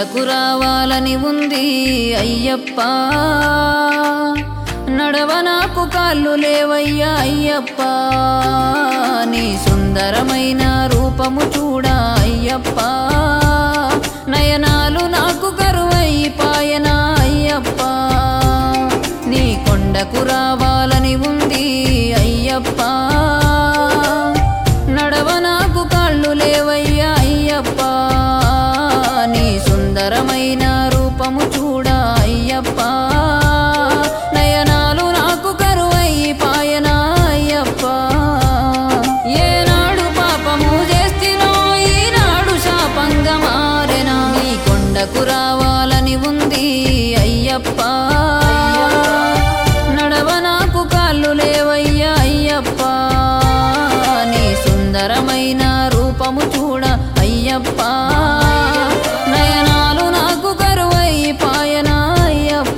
కొండకు రావాలని ఉంది అయ్యప్ప, నడవ నాకు కాళ్ళు లేవయ్యా అయ్యప్ప, నీ సుందరమైన రూపము చూడ అయ్యప్ప, నయనాలు నాకు కరువైపాయనా అయ్యప్ప, నీ కొండకు రావాలని ఉంది అయ్యప్ప, నడవ నాకు కాళ్ళు లేవయ్యా అయ్యప్ప, నీ సుందరమైన రూపము చూడ అయ్యప్ప, నయనాలు నాకు కరువైపాయనా అయ్యప్ప, ఏనాడు పాపము చేస్తినో ఈనాడు శాపంగా మారెనా, నీ కొండకు రావాలని ఉంది అయ్యప్ప, నడవ నాకు కాళ్ళు లేవయ్యా అయ్యప్ప, నీ సుందరమైన రూపము చూడ అయ్యప్ప, నయనాలు నాకు కరువైపాయనా అయ్యప్ప.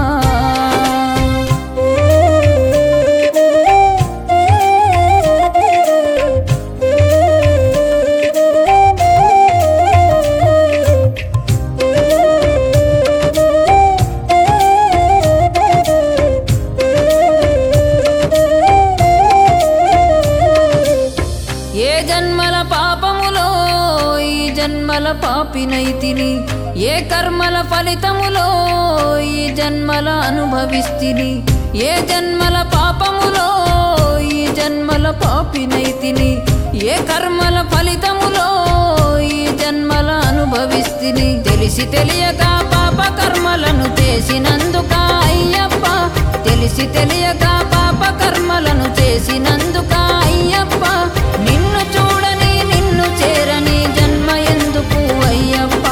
ఏ జన్మల పాపములో ఈ జన్మల పాపినైతిని, ఏ కర్మల ఫలితములో ఈ జన్మల అనుభవిస్తిని, ఏ జన్మల పాపములో ఈ జన్మల పాపినైతిని, ఏ కర్మల ఫలితములో ఈ జన్మల అనుభవిస్తిని, తెలిసి తెలియక పాప కర్మలను చేసినందుక అయ్యప్ప, తెలిసి తెలియక పాప కర్మలను చేసినందుక అయ్యప్ప, నిన్ను చూడని నిన్ను చేరని జన్మ ఎందుకు అయ్యప్ప,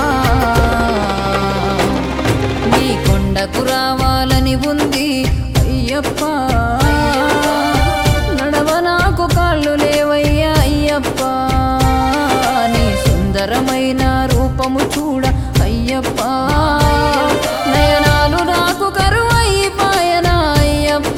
నీ కొండకు రావాలని ఉంది అయ్యప్ప, నడవ నాకు కాళ్ళు లేవయ్యా అయ్యప్ప, నీ సుందరమైన రూపము చూడ అయ్యప్ప, నయనాలు నాకు కరువైపాయనా అయ్యప్ప.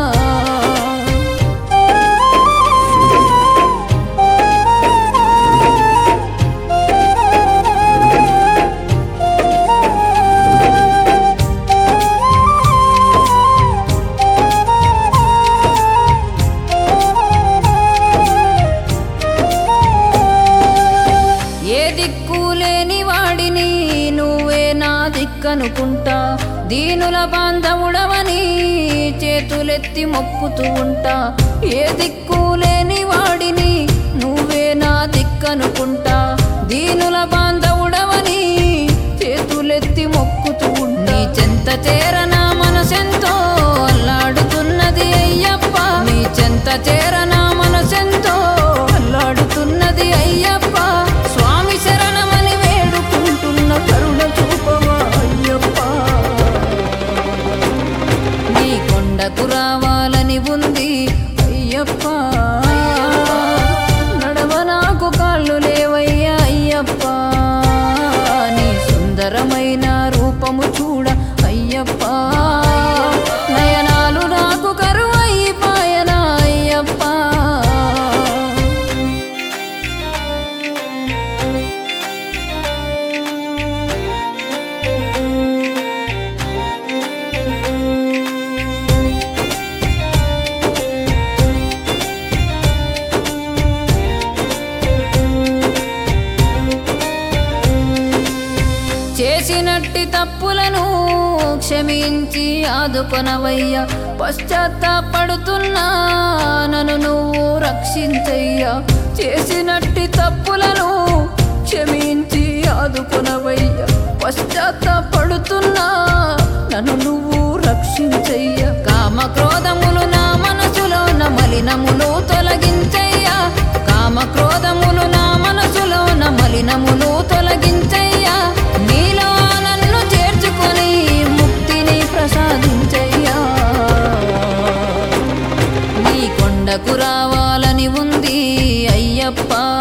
ఏ దిక్కు లేని వాడిని నువ్వే నా దిక్కనుకుంటా, దీనుల బాంధవుడవని చేతులెత్తి మొక్కుతూ ఉంటా, ఏ దిక్కు లేని వాడిని నువ్వే నా దిక్కనుకుంటా, దీనుల బాంధవుడవని చేతులెత్తి మొక్కుతూ ఉంటా, నీ చెంత చేరనా మనసెంతో అల్లాడుతున్నది అయ్యప్ప, నీ చెంత చేరనా మనసెంతో అల్లాడుతున్నది అయ్యప్ప, స్వామి శరణమని వేడుకుంటున్న కరుణ చూపవా అయ్యప్ప, నీ కొండకు రావాలని ఉంది అయ్యప్ప, నడవ నాకు కాళ్ళు లేవయ్యా అయ్యప్ప, నీ సుందరమైన రూపము చూడ అయ్యప్ప, నయనాలు నాకు కరువైపాయనా అయ్యప్ప. చేసినట్టి తప్పులను క్షమించి ఆదుకొనవయ్యా, పశ్చాత్తాపడుతున్నా నన్ను నువ్వు రక్షించయ్యా, చేసినట్టి తప్పులను క్షమించి ఆదుకొనవయ్యా, పశ్చాత్తాపడుతున్నా నన్ను నువ్వు రక్షించయ్యా, కామ క్రోధములు నా మనసులో న మలినములు తొలగించయ్యా, కామ క్రోధములు నా మనసులో న మలినములు తొలగించయ్యా, నీలో నన్ను చేర్చుకొని ముక్తిని ప్రసాదించయ్యా, నీ కొండకు రావాలని ఉంది అయ్యప్ప,